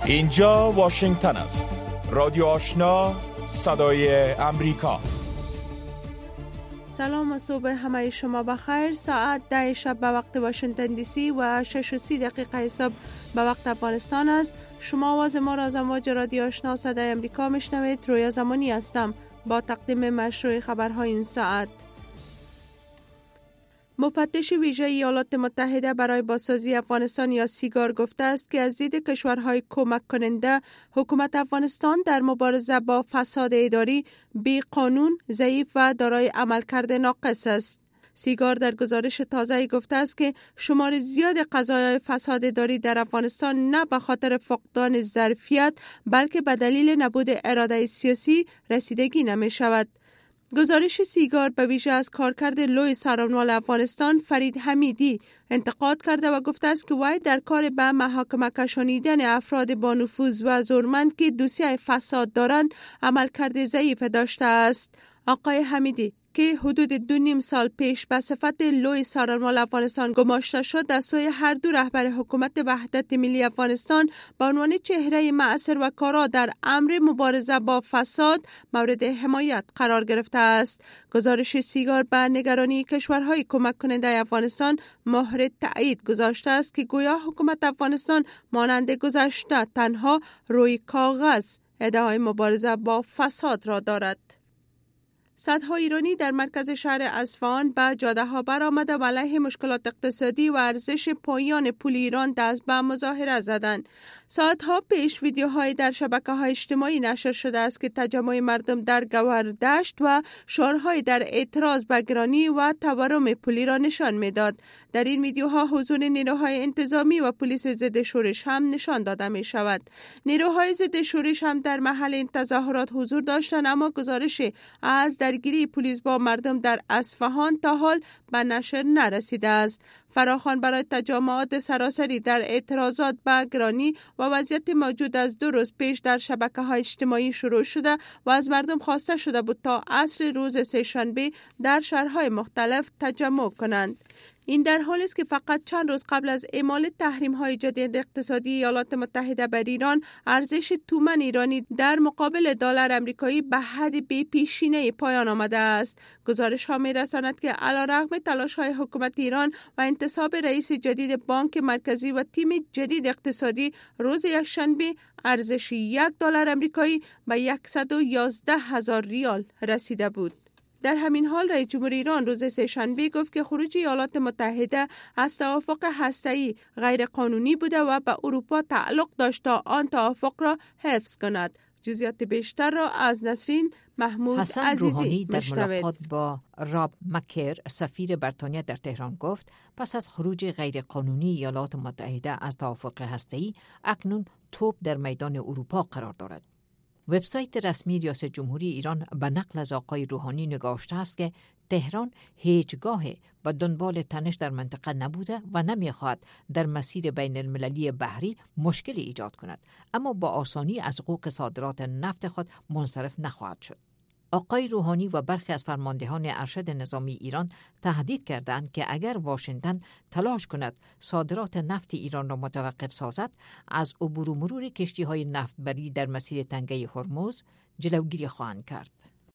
اینجا واشنگتن است. رادیو آشنا، صدای امریکا. سلام و صبح همه شما بخیر. ساعت 10 شب به وقت واشنگتن دی سی و 6:30 صبح به وقت افغانستان است. شما آواز ما را از امواج رادیو آشنا صدای امریکا میشنوید. رویا زمانی هستم با تقدیم مشروع خبرهای این ساعت. مفتش ویژه ایالات متحده برای بازسازی افغانستان یا سیگار گفته است که از دید کشورهای کمک کننده حکومت افغانستان در مبارزه با فساد اداری بی قانون، ضعیف و دارای عملکرد ناقص است. سیگار در گزارش تازه‌ای گفته است که شمار زیاد قضایای فساد اداری در افغانستان نه به خاطر فقدان ظرفیت بلکه به دلیل نبود اراده سیاسی رسیدگی نمی شود. گزارش سیگار به ویژه از کارکرد لوی سارانوال افغانستان فرید حمیدی انتقاد کرده و گفته است که وی در کار به محاکمه کشانیدن افراد با نفوذ و زورمند که دوسیه فساد دارند عملکرد ضعیف داشته است. آقای حمیدی که حدود 2.5 سال پیش به صفت لوی سارانوال افغانستان گماشته شد، در سوی هر دو رهبر حکومت وحدت ملی افغانستان به عنوان چهره مؤثر و کارا در امر مبارزه با فساد مورد حمایت قرار گرفته است. گزارش سیگار به نگرانی کشورهای کمک کننده افغانستان مهر تایید گذاشته است که گویا حکومت افغانستان مانند گذشته تنها روی کاغذ ادعای مبارزه با فساد را دارد. صدها ایرانی در مرکز شهر اصفهان به جاده ها برآمده و علیه مشکلات اقتصادی و ارزش پایان پول ایران دست به مظاهره زدند. ساعتها پیش ویدیوهای در شبکه‌های اجتماعی نشر شده است که تجمع مردم در گوهردشت و شعارهای در اعتراض به گرانی و تورم پولی را نشان میداد. در این ویدیوها حضور نیروهای انتظامی و پلیس ضد شورش هم نشان داده می شود. نیروهای ضد شورش هم در محل این تظاهرات حضور داشتند، اما گزارش از درگیری پلیس با مردم در اصفهان تا حال به نشر نرسیده است. فراخوان برای تجمعات سراسری در اعتراضات به گرانی و وضعیت موجود از 2 روز پیش در شبکه‌های اجتماعی شروع شده و از مردم خواسته شده بود تا عصر روز سه‌شنبه در شهرهای مختلف تجمع کنند. این در حالی است که فقط چند روز قبل از اعمال تحریم‌های جدید اقتصادی ایالات متحده بر ایران، ارزش تومان ایرانی در مقابل دلار آمریکایی به حد بی‌پیشینه پایان آمده است. گزارش‌ها می‌رساند که علیرغم تلاش‌های حکومت ایران و انتصاب رئیس جدید بانک مرکزی و تیم جدید اقتصادی، روز یکشنبه ارزش $1 آمریکایی به 111,000 ریال رسیده بود. در همین حال رئیس جمهور ایران روز سه‌شنبه گفت که خروج ایالات متحده از توافق هسته‌ای غیر قانونی بوده و به اروپا تعلق داشت تا آن توافق را حفظ کند. جزئیات بیشتر را از نسرین محمود عزیزی در ملاقات با راب مکر سفیر بریتانیا در تهران گفت پس از خروج غیر قانونی ایالات متحده از توافق هسته‌ای اکنون توپ در میدان اروپا قرار دارد. وبسایت رسمی ریاست جمهوری ایران به نقل از آقای روحانی نگاشته است که تهران هیچگاه به دنبال تنش در منطقه نبوده و نمیخواهد در مسیر بین المللی بحری مشکلی ایجاد کند، اما با آسانی از حقوق صادرات نفت خود منصرف نخواهد شد. آقای روحانی و برخی از فرماندهان ارشد نظامی ایران تهدید کردند که اگر واشنگتن تلاش کند صادرات نفت ایران را متوقف سازد، از عبور و مرور کشتی‌های نفتبری در مسیر تنگه هرمز جلوگیری خواهند کرد.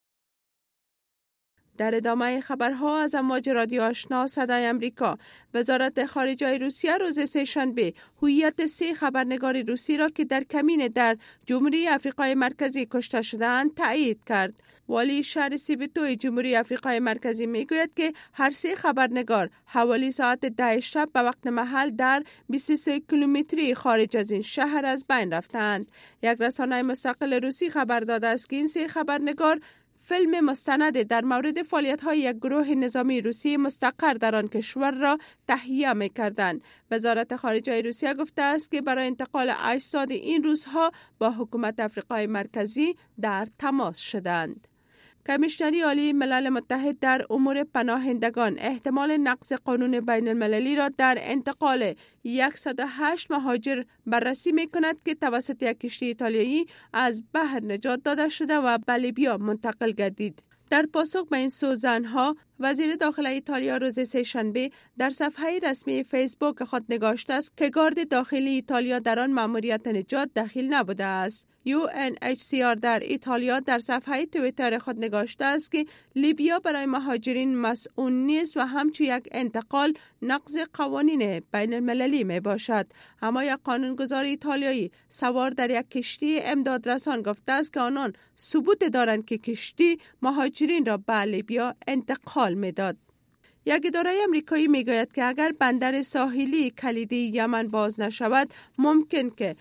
در ادامه خبرها از امواج رادیو آشنا صدای امریکا، وزارت خارجه روسیه روز سه‌شنبه هویت 3 خبرنگار روسی را که در کمین در جمهوری آفریقای مرکزی کشته شده‌اند تایید کرد. والی شهر سیبیتو جمهوری آفریقای مرکزی میگوید که هر 3 خبرنگار حوالی ساعت 10 شب به وقت محل در 23 کیلومتری خارج از این شهر از بین رفتند. یک رسانه مستقل روسی خبر داده است که این 3 خبرنگار فیلم مستند در مورد فعالیت‌های یک گروه نظامی روسی مستقر در آن کشور را تهیه می‌کردند. وزارت خارجه روسیه گفته است که برای انتقال اجساد این روزها با حکومت آفریقای مرکزی در تماس شدند. کمیشنری عالی ملل متحد در امور پناهندگان احتمال نقض قانون بین المللی را در انتقال 108 مهاجر بررسی می کند که توسط یک کشتی ایتالیایی از بحر نجات داده شده و به لیبیا منتقل گردید. در پاسخ به این سوء ظن‌ها وزیر داخله ایتالیا روز سه‌شنبه در صفحه رسمی فیسبوک خود نگاشته است که گارد داخلی ایتالیا در آن مأموریت نجات دخیل نبوده است. UNHCR در ایتالیا در صفحه توییتر خود نگاشته است که لیبیا برای مهاجرین مسئول نیست و همچون یک انتقال نقض قوانین بین المللی می باشد. اما یک قانونگذار ایتالیایی سوار در یک کشتی امدادرسان گفته است که آنان ثبوت دارند که کشتی مهاجرین را به لیبیا انتقال می داد. یک اداره امریکایی میگوید که اگر بندر ساحلی کلیدی یمن باز نشود ممکن که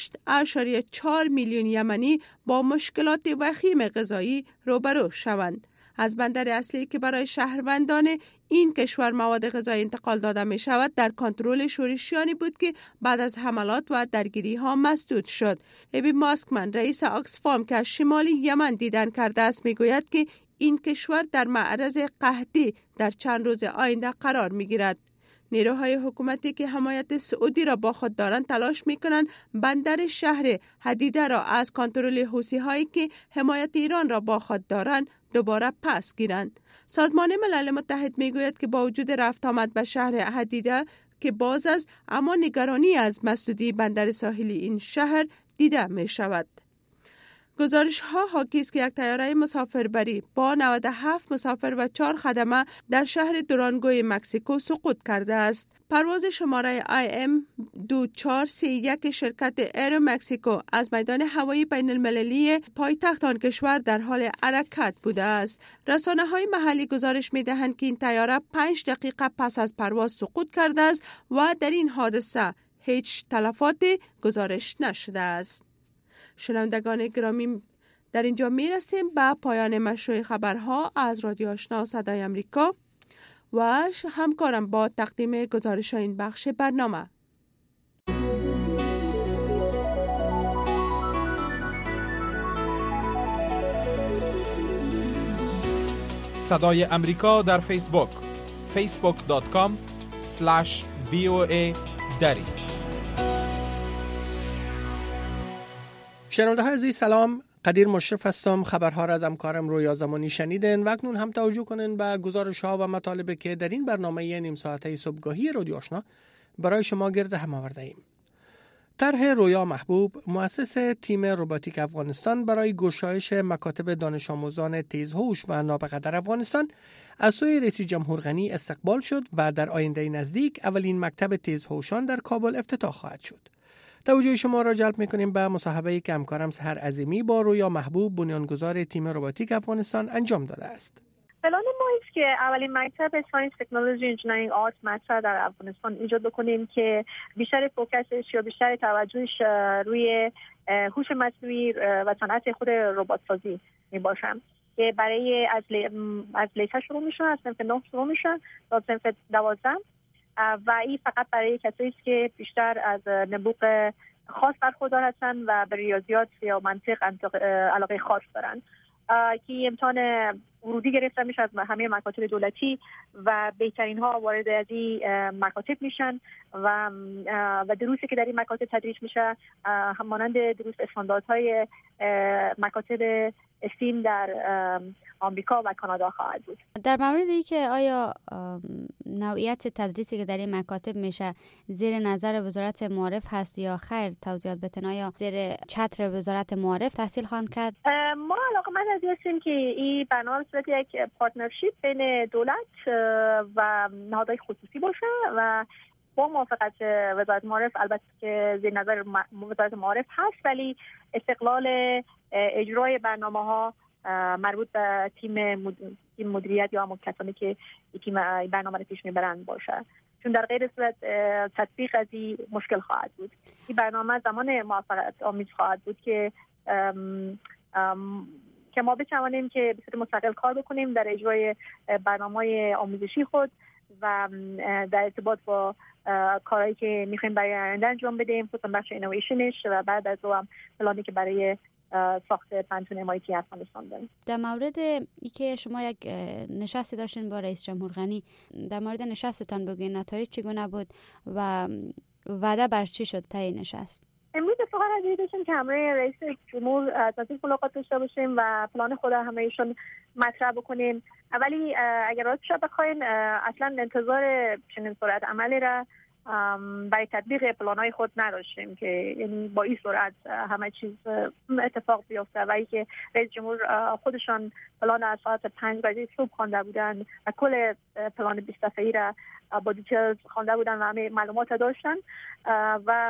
8.4 میلیون یمنی با مشکلات وخیم غذایی روبرو شوند. از بندر اصلی که برای شهروندان این کشور مواد غذایی انتقال داده می شود در کنترل شورشیانی بود که بعد از حملات و درگیری ها مسدود شد. ابی ماسکمن رئیس آکسفام که از شمال یمن دیدن کرده است میگوید که این کشور در معرض قحطی در چند روز آینده قرار می گیرد. نیروهای حکومتی که حمایت سعودی را با خود دارند تلاش می کنند بندر شهر حدیده را از کنترل حوثی هایی که حمایت ایران را با خود دارند دوباره پس گیرند. سازمان ملل متحد می گوید که با وجود رفت آمد به شهر حدیده که باز است اما نگرانی از مسدودی بندر ساحلی این شهر دیده می شود. گزارش ها حاکی است که یک طیاره مسافربری با 97 مسافر و 4 خدمه در شهر دورانگوی مکزیکو سقوط کرده است. پرواز شماره IM 2431 شرکت ایر مکزیکو از میدان هوایی بین المللی پایتخت آن کشور در حال حرکت بوده است. رسانه های محلی گزارش می دهند که این طیاره 5 دقیقه پس از پرواز سقوط کرده است و در این حادثه هیچ تلفاتی گزارش نشده است. شنوندگان گرامی، در اینجا می رسیم به پایان مشروع خبرها از رادیو آشنا صدای امریکا و همکارم با تقدیم گزارش این بخش برنامه. صدای امریکا در فیسبوک facebook.com/VOA دری. شنونده های عزیز سلام، قدیر مشرف هستم. خبرها را از همکارم رویا زمانی شنیدین و اکنون هم توجه کنین به گزارش ها و مطالبی که در این برنامه نیم ساعته صبحگاهی رادیو آشنا برای شما گرد هم آورده ایم. طرح رویا محبوب، مؤسس تیم روباتیک افغانستان برای گشایش مکاتب دانش آموزان تیزهوش و نابغه در افغانستان از سوی رئیس جمهور غنی استقبال شد و در آینده نزدیک اولین مکتب تیزهوشان در کابل افتتاح خواهد شد. توجه شما را جلب می‌کنیم به مصاحبه‌ای که همکارم سحر عظیمی با رویا محبوب، بنیانگذار تیم روباتیک افغانستان انجام داده است. پلان ما است که اولین مکتب ساینس تکنولوژی انجینیرینگ آرت مطرح در افغانستان ایجاد بکنیم که بیشتر فوکسش یا بیشتر توجهش روی هوش مصنوعی و صنعت خود ربات سازی میباشم که برای از لیسه شروع میشن، از صنف 9 شروع میشن تا صنف 12 و این فقط برای کسایی است که بیشتر از نبوغ خاص برخوردار هستن و به ریاضیات یا منطق علاقه خاص دارن که امتحان ورودی گرفته میشه از همه مکاتب دولتی و بهترین ها وارد از این مکاتب میشن و دروسی که در این مکاتب تدریس میشه همانند دروس استانداردهای مکاتب استیم در آمریکا و کانادا خواهد بود. در موردی که آیا نوعیت تدریسی که در این مکاتب میشه زیر نظر وزارت معارف هست یا خیر، توضیحات بتن آیا زیر چتر وزارت معارف تحصیل خواهند کرد؟ ما علاقمند هستیم که این برنامه به صورت یک پارتنرشیپ بین دولت و نهادهای خصوصی باشه و با موافقت وزارت معارف، البته که زیر نظر وزارت معارف هست، ولی استقلال اجرای برنامه‌ها مربوط به تیم مدیریت یا همون کسانی که تیم برنامه رو پیش میبرند باشه، چون در غیر صورت تطبیق از این مشکل خواهد بود. این برنامه زمان موفقیت آمیز خواهد بود که ما بتوانیم که به صورت مستقل کار بکنیم در اجرای برنامه‌های آموزشی خود و در ارتباط با کارهایی که میخوایم برای آینده انجام بدیم، خصوصا بخش اینویشنش و بعد از اون پلانی که برای ساخت پنتون MIT افغانستان داریم. در مورد اینکه شما یک نشستی داشتین با رئیس جمهور غنی، در مورد نشستتان بگوین نتایج چگونه بود و وعده بر چی شد طی نشست؟ امروز اتفاقا از ترجیح داشتیم که همراه رئیس جمهور نزدیک ملاقات داشته باشیم و پلان خود همراهشون مطرح بکنیم. ولی اگر راستش بخواین اصلا انتظار چنین سرعت عملی را برای تطبیق پلان‌های خود نداشتیم که یعنی با این سرعت همه چیز اتفاق بیفته و اینکه رئیس جمهور خودشان پلان از ساعت 5 بجه صبح خوانده بودن و کل پلان 20 صفحه‌ای را با دیتیلز خوانده بودن و همه معلومات داشتن و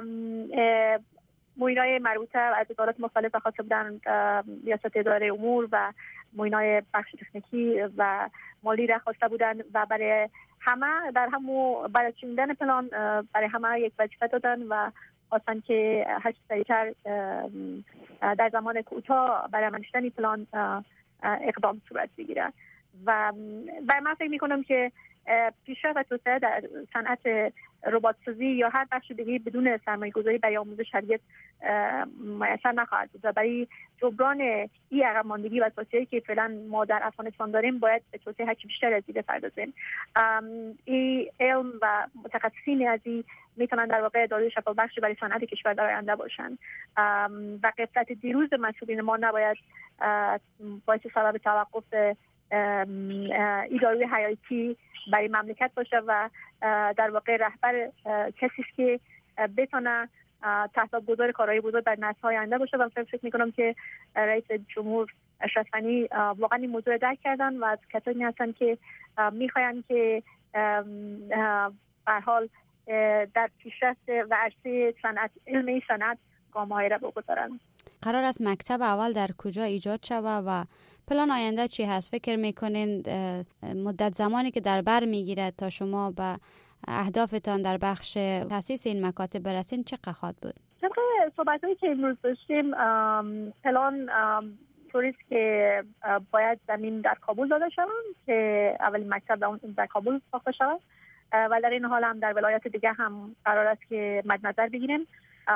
موینای مربوطه از ادارات مختلف خواسته بودن ریاست اداره امور و موینای بخش تکنیکی و مالی را خواسته بودن و برای همه در همو برای چیندن پلان برای همه یک وظیفه دادن و خواستن که هر چه سریعتر در زمان کوتاه برای منشتن پلان اقدام صورت بگیره و برای من فکر میکنم که پیشرفت و توسعه در صنعت ربات‌سازی یا هر بخش دیگه بدون سرمایه‌گذاری برای آموزش هرگز میسر نخواهد بود و برای جبران این عقب ماندگی و توسعه‌ای که فعلا ما در افغانستان داریم باید به توسعه هرچی بیشتر از این بپردازیم. این علم و متخصصین از این میتونن در واقع داروی شفابخش برای صنعت کشور در آینده باشن و غفلت دیروز مسئولین ما نباید باعث سبب توقف این داروی حیاتی برای مملکت باشه و در واقع رهبر کسی که بتونه تاثیرگذار کارهای بزرگ در نسل‌های آینده باشه و فکر میکنم که رئیس جمهور اشرف غنی واقعا این موضوع درک کردن و از کسانی هستن که میخواین که به هر حال در پیشرفت و عرصه صنعت علمی صنعت گام‌هایی را بگذارن. قرار است مکتب اول در کجا ایجاد شود و پلان آینده چی هست؟ فکر میکنین مدت زمانی که در بر میگیرد تا شما به اهدافتان در بخش تاسیس این مکاتب برسین چقدر خواهد بود؟ طبق صحبت‌هایی که امروز داشتیم پلان طوری است که باید زمین در کابل داده شود که اولین مکتب در کابل ساخته شود و در این حال هم در ولایات دیگه هم قرار است که مد نظر بگیریم،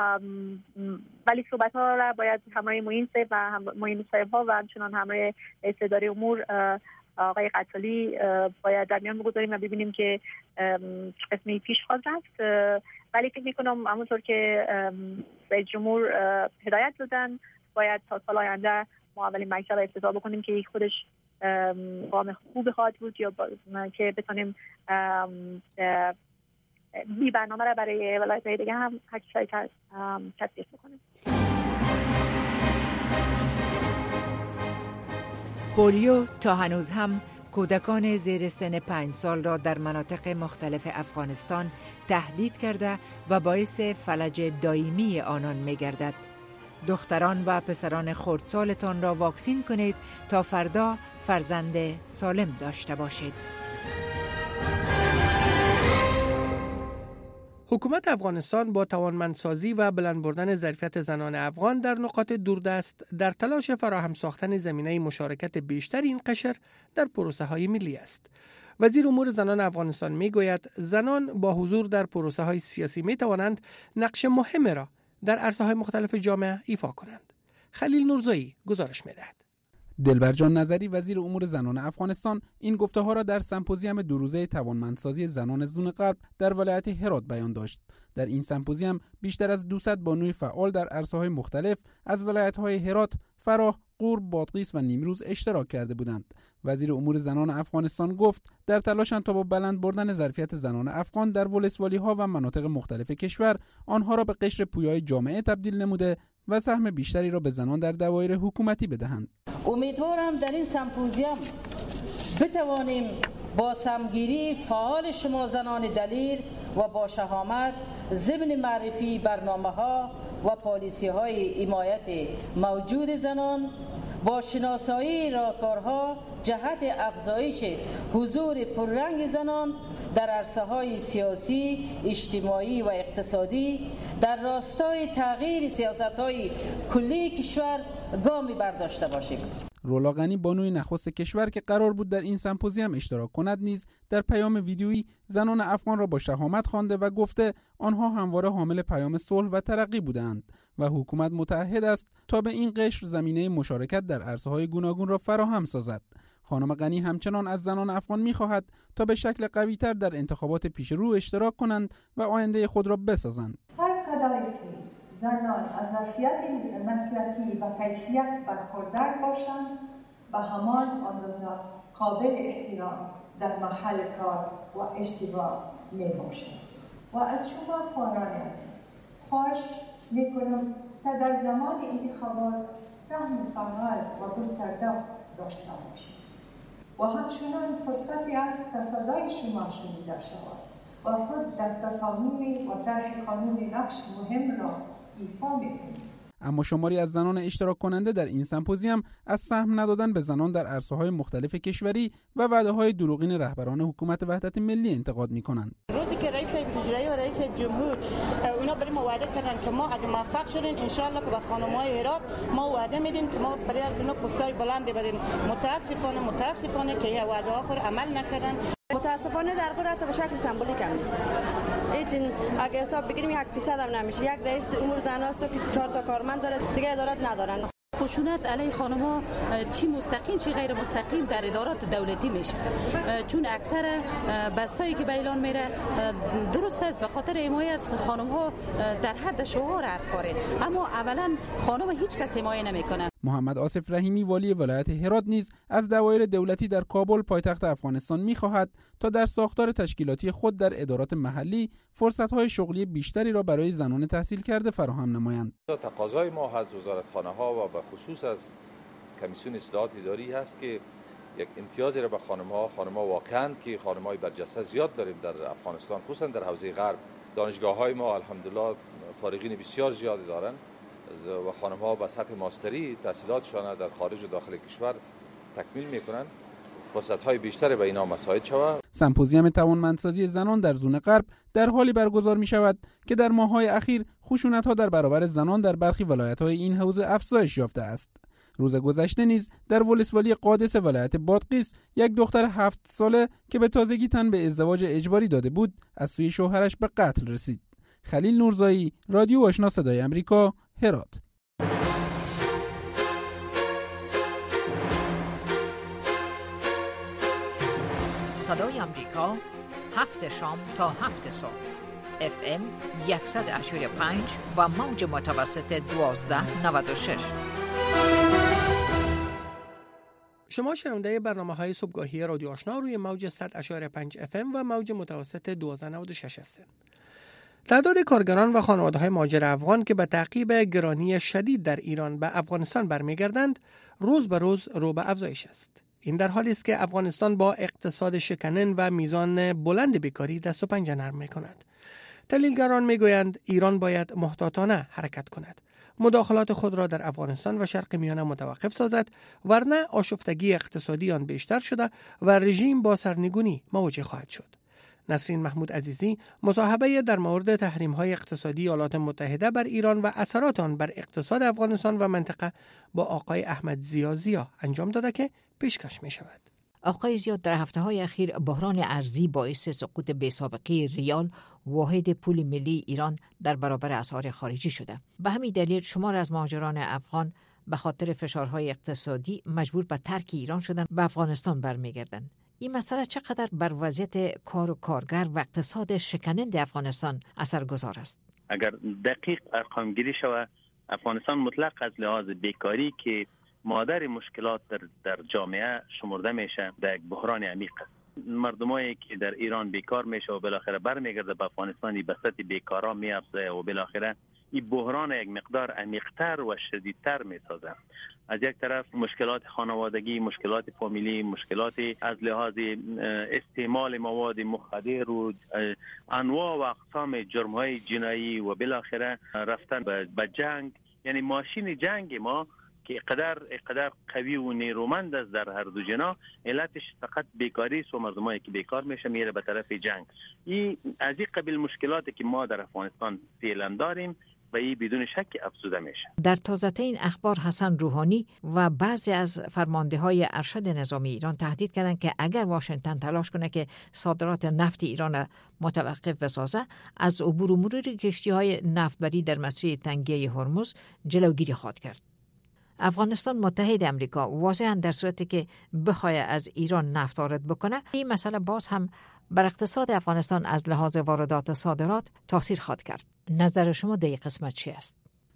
ولی صحبت ها را باید همراه معین صاحب و معین صاحب ها و همچنان همراه رئیس اداره امور آقای قتالی باید در میان بگذاریم و ببینیم که قسمی پیش خواهد رفت. ولی فکر میکنم همونطور که رئیس جمهور هدایت دادن باید تا سال آینده ما اولین مکتب افتتاح بکنیم که خودش گام خوب خواهد بود یا که بتونیم بی برنامه را برای ولایت‌های دیگه هم هر چیزی تطبیق بکنیم. پولیو تا هنوز هم کودکان زیر سن 5 سال را در مناطق مختلف افغانستان تهدید کرده و باعث فلج دائمی آنان می‌گردد. دختران و پسران خردسالتان را واکسین کنید تا فردا فرزند سالم داشته باشید. حکومت افغانستان با توانمندسازی و بلند بردن ظرفیت زنان افغان در نقاط دوردست در تلاش فراهم ساختن زمینه مشارکت بیشتر این قشر در پروسه های ملی است. وزیر امور زنان افغانستان می گوید زنان با حضور در پروسه های سیاسی می توانند نقش مهم را در عرصه های مختلف جامعه ایفا کنند. خلیل نورزایی گزارش می دهد. دلبرجان نظری وزیر امور زنان افغانستان این گفته ها را در سمپوزیوم 2 روزه توانمندسازی زنان زون غرب در ولایت هرات بیان داشت. در این سمپوزیوم بیشتر از 200 بانوی فعال در عرصه‌های مختلف از ولایت‌های هرات، فراه، قورب، بادغیس و نیمروز اشتراک کرده بودند. وزیر امور زنان افغانستان گفت در تلاشند تا با بلند بردن ظرفیت زنان افغان در ولسوالی‌ها و مناطق مختلف کشور آنها را به قشر پویای جامعه تبدیل نموده و سهم بیشتری را به زنان در دوایر حکومتی بدهند. امیدوارم در این سمپوزیوم بتوانیم با سمگیری فعال شما زنان دلیر و با شهامت ضمن معرفی برنامه‌ها و پالیسی‌های حمایت موجود زنان با شناسایی راهکارها جهت افزایش حضور پررنگ زنان در عرصه‌های سیاسی، اجتماعی و اقتصادی در راستای تغییر سیاست‌های کلی کشور گامی برداشته باشیم. رولا غنی بانوی نخست کشور که قرار بود در این سمپوزیوم اشتراک کند نیز در پیام ویدیویی زنان افغان را با شهامت خوانده و گفته آنها همواره حامل پیام صلح و ترقی بودند و حکومت متعهد است تا به این قشر زمینه مشارکت در عرصه‌های گوناگون را فراهم سازد. خانم غنی همچنان از زنان افغان می‌خواهد تا به شکل قوی‌تر در انتخابات پیش رو اشتراک کنند و آینده خود را بسازند. هر کدایی که زنان از ظرفیت مسلکی و کیفیت برخوردار باشند به همان اندازه قابل احترام در محل کار و اشتغال می باشند. و از شما خوانان عزیز خواهش می کنم تا در زمان انتخابات سهم فعال و گسترده داشته باشید و همچنان فرصتی است تا صدای شما شنیده شود و خود در تصامیم و طرح قانون نقش مهم را ایفا می‌کنید. اما شماری از زنان اشتراک کننده در این سمپوزیوم از سهم ندادن به زنان در عرصه‌های مختلف کشوری و وعده‌های دروغین رهبران حکومت وحدت ملی انتقاد می‌کنند. روزی که رئیس اجرایی و رئیس جمهور اونا برای ما وعده کردن که ما اگه موفق شدیم ان شاء الله که به خانم‌های هرات ما وعده میدیم که ما برای اونا پست‌های بلند بدیم. متاسفانه که این وعده‌ها خود عمل نکردن. متاسفانه در قدرت به شکل سمبولیک هم نیست. این اگه حساب بگیریم 1% هم نمیشه. یک رئیس امور زن است که 4 تا کارمند داره، دیگه ادارات ندارن. خشونت علیه خانم‌ها چی مستقیم چی غیر مستقیم در ادارات دولتی میشه، چون اکثر بستایی که به اعلان میره درست است به خاطر حمایت از خانم‌ها در حد شعار هر کاره، اما اولا خانم هیچ کس حمایت نمیکنه. محمد آصف رحیمی والی ولایت هرات نیز از دوایر دولتی در کابل پایتخت افغانستان می‌خواهد تا در ساختار تشکیلاتی خود در ادارات محلی فرصت‌های شغلی بیشتری را برای زنان تحصیل کرده فراهم نمایند. تقاضای ما از وزارتخانه‌ها و به خصوص از کمیسیون اصلاحات اداری است که یک امتیازی را به خانم‌ها واقعاً که خانم‌های برجسته زیاد داریم در افغانستان، خصوصا در حوزه غرب. دانشگاه‌های ما الحمدلله فارغین بسیار زیادی دارند و خانم‌ها به سطح ماستری تحصیلاتشان در خارج و داخل کشور تکمیل می‌کنند. فرصت‌های بیشتری به اینا مساعد شود. سمپوزیوم توانمندسازی زنان در زون غرب در حالی برگزار می‌شود که در ماه‌های اخیر خشونت‌ها در برابر زنان در برخی ولایت‌های این حوزه افزایش یافته است. روز گذشته نیز در ولسوالی قادس ولایت بادغیس یک دختر 7 ساله که به تازگی تن به ازدواج اجباری داده بود از سوی شوهرش به قتل رسید. خلیل نورزایی، رادیو آشنا صدای آمریکا، هرات. صدای آمریکا 7 شام تا 7 صبح FM 100.5 و موج متوسط 1296. شما شنونده برنامه‌های صبحگاهی رادیو آشنا روی موج 100.5 FM و موج متوسط 1296 هستند. تعداد کارگران و خانواده‌های مهاجر افغان که به تعقیب گرانی شدید در ایران به افغانستان برمیگردند، روز به روز رو به افزایش است. این در حالی است که افغانستان با اقتصاد شکنن و میزان بلند بیکاری دست و پنجه نرم می‌کند. تحلیلگران می‌گویند ایران باید محتاطانه حرکت کند، مداخلات خود را در افغانستان و شرق میانه متوقف سازد، ورنه آشفتگی اقتصادی آن بیشتر شده و رژیم با سرنگونی مواجه خواهد شد. نسرین محمود عزیزی مصاحبه در مورد تحریم‌های اقتصادی ایالات متحده بر ایران و اثرات آن بر اقتصاد افغانستان و منطقه با آقای احمد زیا انجام داده که پیشکش می‌شود. آقای زیا، در هفته‌های اخیر بحران ارزی باعث سقوط بی‌سابقه ریال، واحد پول ملی ایران، در برابر اسعار خارجی شده. به همین دلیل شمار از مهاجران افغان به خاطر فشارهای اقتصادی مجبور به ترک ایران شدن و افغانستان برمیگردند. این مسئله چقدر بر وضعیت کار و کارگر و اقتصاد شکننده افغانستان اثرگذار است؟ اگر دقیق ارقام گیری شود، افغانستان مطلق از لحاظ بیکاری که مادر مشکلات در جامعه شمرده میشه در یک بحران عمیق است. مردمایی که در ایران بیکار میشه و بالاخره برمیگرده به افغانستان، به سطح بیکارا میافزه و بالاخره این بحران یک مقدار عمیق‌تر و شدیدتر میسازه. از یک طرف مشکلات خانوادگی، مشکلات فامیلی، مشکلات از لحاظ استعمال مواد مخدر و انواع و اقسام جرم‌های جنایی و بالاخره رفتن به جنگ، یعنی ماشین جنگ ما که اقدر قوی و نیرومند است در هر دو جناح، علتش فقط بیکاری است و مردمایی که بیکار میشه میره به طرف جنگ. این از این قبیل مشکلاتی که ما در افغانستان فعلا داریم و این بدون شک افزوده میشه. در تازه‌ترین اخبار حسن روحانی و بعضی از فرمانده‌های ارشد نظامی ایران تهدید کردند که اگر واشنگتن تلاش کنه که صادرات نفت ایران متوقف بسازه، از عبور و مرور کشتی‌های نفتبری در مسیر تنگه هرمز جلوگیری خواهد کرد. افغانستان متحد امریکا واضحاً در صورتی که بخواد از ایران نفت وارد بکنه، این مسئله باز هم بر اقتصاد افغانستان از لحاظ واردات و صادرات تاثیر خواهد کرد. نظر شما در این قسمت چی است؟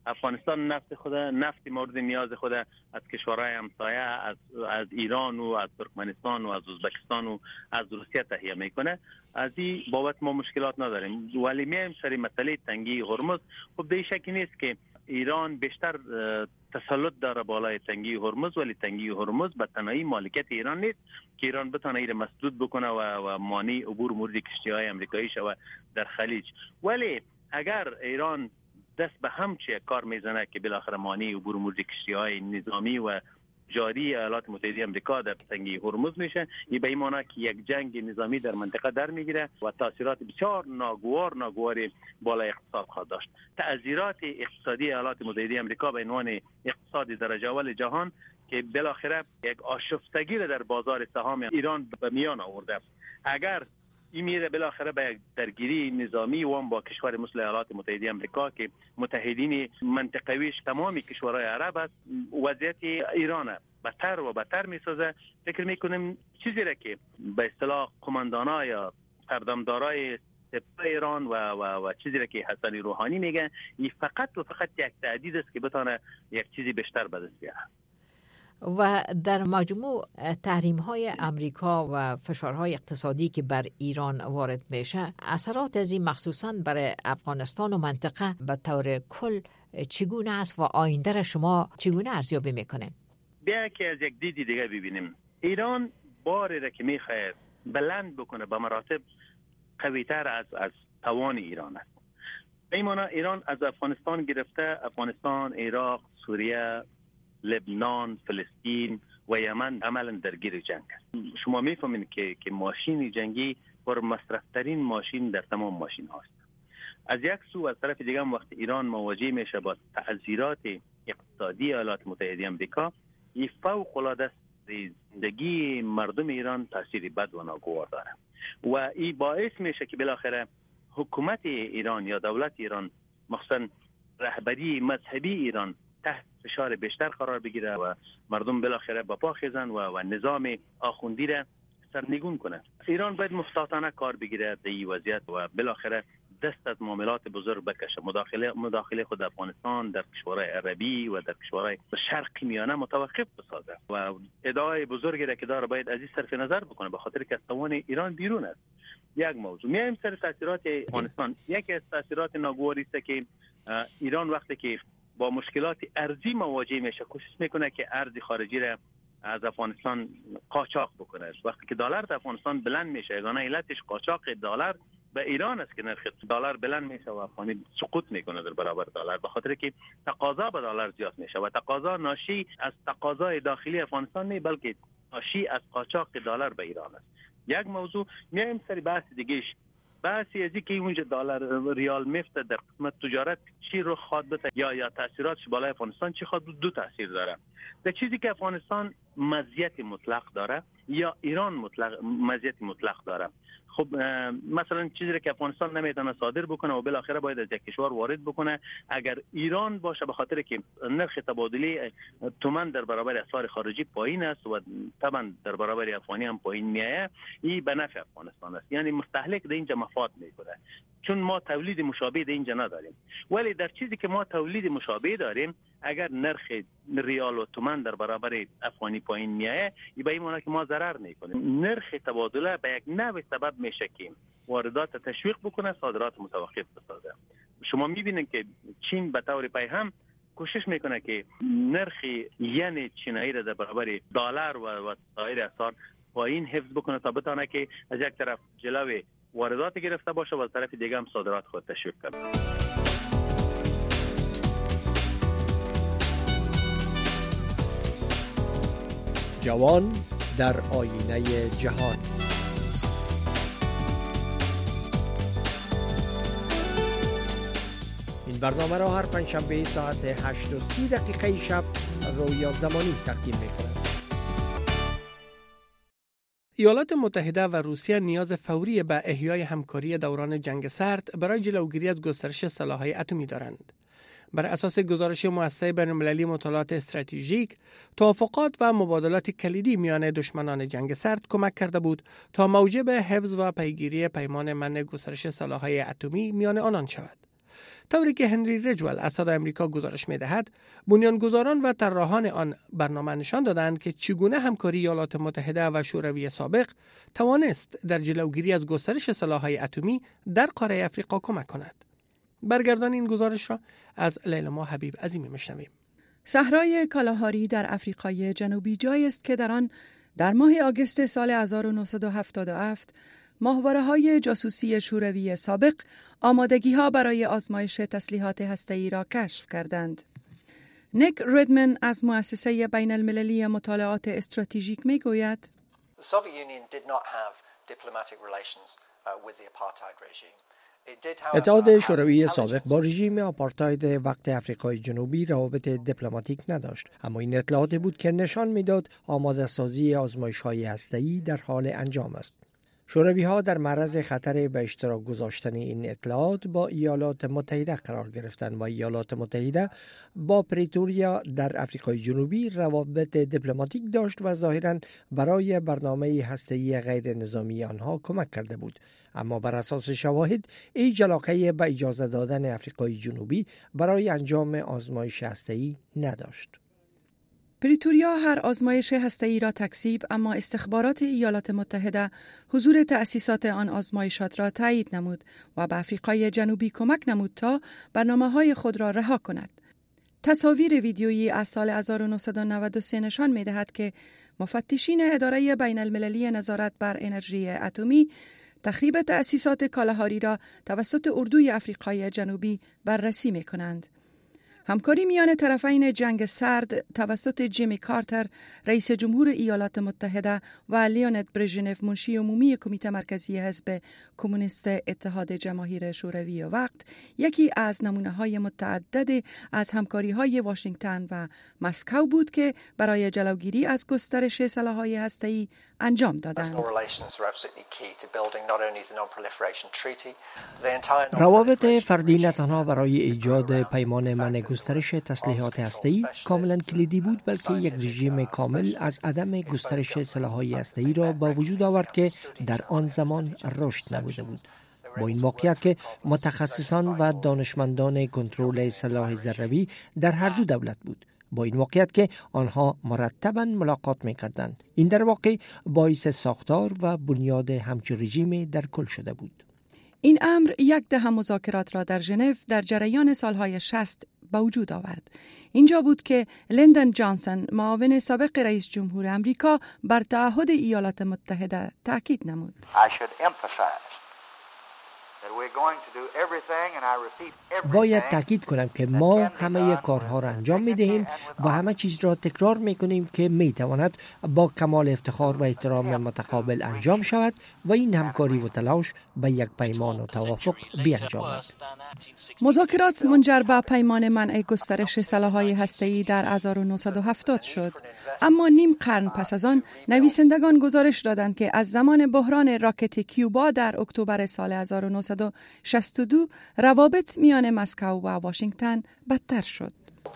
افغانستان نفت مورد نیاز خود از کشورهای همسایه از ایران و از ترکمنستان و از ازبکستان و از روسیه تهیه میکنه. از این بابت ما مشکلات نداریم. ولی میایم سر مسئله تنگی هرمز. خب به شکی نیست که ایران بیشتر تسلط داره بالای تنگی هرمز، ولی تنگی هرمز به تنهایی مالکیت ایران نیست که ایران بتونه این مسدود بکنه و مانع عبور مورد کشتی‌های آمریکایی شود در خلیج. ولی اگر ایران دست به همچه کار میزنه که بالاخره مانع عبور مورد کشتی‌های نظامی و جاری ایالات متحده آمریکا در تنگی هرمز میشه، این به این معنی که یک جنگ نظامی در منطقه در میگیره و تاثیرات بسیار ناگوار بالای اقتصاد خواهد داشت. تأثیرات اقتصادی ایالات متحده آمریکا به عنوان اقتصاد درجه اول جهان که بالاخره یک آشفتگی در بازار سهام ایران به میان آورده. اگر این میره بالاخره به یک درگیری نظامی و با کشور مثل ایالات متحده آمریکا که متحدین منطقویش تمامی کشورهای عرب است، وضعیت ایران بدتر و بدتر میسازه. فکر میکنیم چیزی را که به اصطلاح قماندانای یا سردمدارای سپاه ایران و چیزی را که حسن روحانی میگه، این فقط یک تهدید است که بتونه یک چیزی بیشتر به دست بیاره. و در مجموع تحریم‌های امریکا و فشارهای اقتصادی که بر ایران وارد میشه، اثرات از این مخصوصاً برای افغانستان و منطقه به طور کل چگونه است و آینده را شما چگونه ارزیابی میکنین؟ بیا که از یک دیدی دیگه ببینیم. ایران باری را که میخواد بلند بکنه به مراتب قوی‌تر از توان ایران است. به این معنی ایران از افغانستان گرفته، افغانستان، عراق، سوریه، لبنان، فلسطین و یمن عملا درگیر جنگ است. شما میفهمید که ماشین جنگی پر مصرفترین ماشین در تمام ماشین هاست. از یک سو از طرف دیگه وقت ایران مواجه میشه با تأثیرات اقتصادی ایالات متحده آمریکا، این فوق العاده زندگی مردم ایران تاثیر بد و ناگوار داره و این باعث میشه که بالاخره حکومت ایران یا دولت ایران، مخصوصا رهبری مذهبی ایران، تحت فشار بیشتر قرار بگیره و مردم بالاخره با پا خیزن و نظام آخوندی را سرنگون کنه. ایران باید محتاطانه کار بگیره در این وضعیت و بالاخره دست از معاملات بزرگ بکشه. مداخله خود افغانستان در کشورهای عربی و در کشورهای شرق میانه متوقف بسازه و ادعای بزرگی را که داره باید از این صرف نظر بکنه، به خاطر که از توان ایران بیرون است. یک موضوع. میایم سر تاثیرات افغانستان. یکی از تاثیرات ناگواری است که ایران وقتی که با مشکلات ارزی مواجه میشه کوشش میکنه که ارز خارجی را از افغانستان قاچاق بکنه. وقتی که دلار در افغانستان بلند میشه، یگانه علتش قاچاق دلار به ایران است که نرخ دلار بلند میشه و افغانی سقوط میکنه در برابر دلار، به خاطر که تقاضا به دلار زیاد میشه و تقاضا ناشی از تقاضای داخلی افغانستان نه، بلکه ناشی از قاچاق دلار به ایران است. یک موضوع. میایم سری بحث دیگهش، بحثی از اینکه اونجا دلار ریال میفته در قسمت تجارت چی رو خواهد بده یا تاثیراتش بالای افغانستان چی خواهد بود. دو تاثیر داره. در چیزی که افغانستان مزیت مطلق داره یا ایران مزیت مطلق داره. خب مثلا چیزی که افغانستان نمیتونه صادر بکنه و بالاخره باید از یک کشور وارد بکنه، اگر ایران باشه، به خاطر که نرخ تبادله تومان در برابر اسعار خارجی پایین است و طبعا در برابر افغانی هم پایین میایه، این به نفع افغانستان است. یعنی مستهلک در اینجا مفاد میکنه، چون ما تولید مشابه در اینجا نداریم. ولی در چیزی که ما تولید مشابه داریم، اگر نرخ ریال و تومان در برابر افغانی پایین میایه، این به این معنی که ما ضرر میکنیم. نرخ تبادله به یک نوع سبب میشه که واردات تشویق بکنه، صادرات متوقف بسازه. شما میبینید که چین به طور پیهم کوشش میکنه که نرخ ین چینایی را در برابر دلار و سایر اسعار پایین حفظ بکنه تا بتونه که از یک طرف جلوی واردات گرفته باشه و از طرف دیگه هم صادرات خود تشویق کنه. جوان در آینه جهان. این برنامه را هر پنجشنبه ساعت 8:30 شب رویا زمانی تقدیم می‌کند. ایالات متحده و روسیه نیاز فوری به احیای همکاری دوران جنگ سرد برای جلوگیری از گسترش سلاح‌های اتمی دارند. بر اساس گزارش مؤسسه بین‌المللی مطالعات استراتژیک، توافقات و مبادلات کلیدی میان دشمنان جنگ سرد کمک کرده بود تا موجب حفظ و پیگیری پیمان منع گسترش سلاح‌های اتمی میان آنان شود. طوری که هنری رجول از صدای آمریکا گزارش می‌دهد، بنیانگذاران و طراحان آن برنامه نشان دادند که چگونه همکاری ایالات متحده و شوروی سابق توانست در جلوگیری از گسترش سلاح‌های اتمی در قاره آفریقا کمک کند. برگردان این گزارش را از لیلما حبیب عظیمی میشنویم. صحرای کالاهاری در آفریقای جنوبی جایی است که در آن در ماه آگوست سال 1977 ماهواره‌های جاسوسی شوروی سابق آمادگی‌ها برای آزمایش تسلیحات هسته‌ای را کشف کردند. نیک ردمن از مؤسسه بین المللی مطالعات استراتژیک می‌گوید: اتحاد شوروی سابق با رژیم آپارتاید وقت آفریقای جنوبی روابط دیپلماتیک نداشت، اما این اطلاعاتی بود که نشان میداد آماده سازی آزمایش‌های هسته‌ای در حال انجام است. شوروی‌ها در معرض خطر به اشتراک گذاشتن این اطلاعات با ایالات متحده قرار گرفتند و ایالات متحده با پریتوریا در آفریقای جنوبی روابط دیپلماتیک داشت و ظاهراً برای برنامه هسته‌ای غیر نظامی آنها کمک کرده بود. اما بر اساس شواهد هیچ علاقه به اجازه دادن آفریقای جنوبی برای انجام آزمایش هسته‌ای نداشت. پریتوریا هر آزمایش هسته‌ای را تکذیب، اما استخبارات ایالات متحده حضور تأسیسات آن آزمایشات را تایید نمود و به آفریقای جنوبی کمک نمود تا برنامه‌های خود را رها کند. تصاویر ویدیویی از سال 1993 نشان می‌دهد که مفتشین اداره بین المللی نظارت بر انرژی اتمی تخریب تأسیسات کالاهاری را توسط اردوی آفریقای جنوبی بررسی می‌کنند. همکاری میان طرفین جنگ سرد توسط جیمی کارتر رئیس جمهور ایالات متحده و لیونید برژنف منشی عمومی کمیته مرکزی حزب کمونیست اتحاد جماهیر شوروی وقت یکی از نمونه‌های متعدد از همکاری‌های واشنگتن و مسکو بود که برای جلوگیری از گسترش سلاح‌های هسته‌ای انجام دادند. روابط فردی نه تنها برای ایجاد پیمان منع گسترش تسلیحات هسته‌ای کاملا کلیدی بود، بلکه یک رژیم کامل از عدم گسترش سلاح‌های هسته‌ای را با وجود آورد که در آن زمان رشد نبوده بود. با این واقعیت که متخصصان و دانشمندان کنترل سلاح ذره‌ای در هر دو دولت بود، با این واقعیت که آنها مرتباً ملاقات می‌کردند، این در واقع باعث ساختار و بنیاد همچون رژیم در کل شده بود. این امر یک دهه مذاکرات را در ژنو در جریان سالهای 60 به وجود آورد. اینجا بود که لیندن جانسون، معاون سابق رئیس جمهور آمریکا، بر تعهد ایالات متحده تاکید نمود. باید تاکید کنم که ما همه کارها را انجام می‌دهیم و همه چیز را تکرار می‌کنیم که می‌تواند با کمال افتخار و احترام متقابل انجام شود و این همکاری و تلاش به یک پیمان و توافق بیانجامد. مذاکرات منجر به پیمان منع گسترش سلاح‌های هسته‌ای در 1970 شد، اما نیم قرن پس از آن نویسندگان گزارش دادند که از زمان بحران راکت کیوبا در اکتبر سال 1962 روابط میان مسکو و واشنگتن بدتر شد.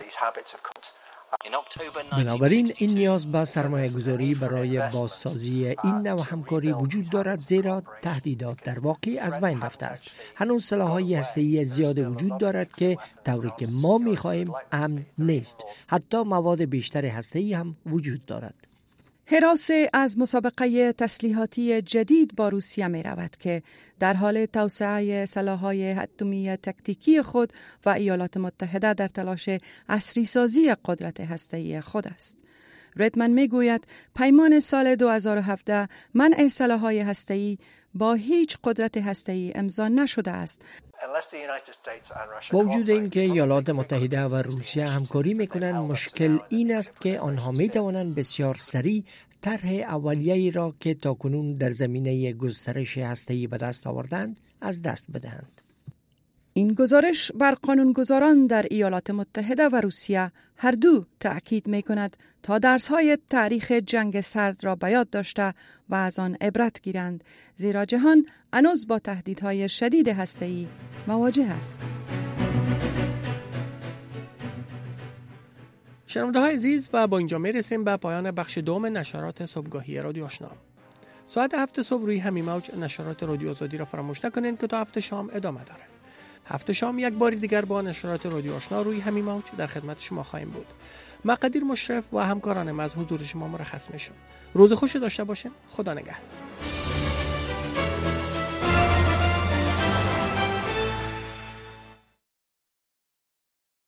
بنابراین این نیاز به سرمایه گذاری برای بازسازی این نوع همکاری وجود دارد، زیرا تهدیدات در واقع از بین رفته است. هنوز سلاح‌های هسته‌ای زیاد وجود دارد که طوری که ما می‌خواهیم امن نیست. حتی مواد بیشتر هسته‌ای هم وجود دارد. هراسه از مسابقه تسلیحاتی جدید با روسیه می رود که در حال توسعه سلاح‌های اتمی تکتیکی خود و ایالات متحده در تلاش عصری سازی قدرت هسته‌ای خود است. ردمن می گوید پیمان سال 2017 منع سلاح‌های هسته‌ای با هیچ قدرت هسته‌ای امضا نشده است. با وجود اینکه ایالات متحده و روسیه همکاری میکنند، مشکل این است که آنها میتوانند بسیار سریع طرح اولیه‌ای را که تاکنون در زمینه گسترش هسته‌ای به دست آوردند از دست بدهند. این گزارش بر قانونگذاران در ایالات متحده و روسیه هر دو تأکید می‌کند تا درس‌های تاریخ جنگ سرد را به یاد داشته و از آن عبرت گیرند، زیرا جهان هنوز با تهدیدهای شدید هسته‌ای مواجه است. شنونده‌های عزیز، و با اینجا میرسیم به پایان بخش دوم نشرات صبحگاهی رادیو آشنا. ساعت 7 صبح روی همین موج نشرات رادیو آزادی را فراموش نکنین که تا 7 شام ادامه داره. هفته شام یک بار دیگر با نشرات رادیو آشنا روی همین موج در خدمت شما خواهیم بود. من قدیر مشرف و همکارانم از حضور شما مرخص میشم. روز خوش داشته باشین. خدا نگهدار.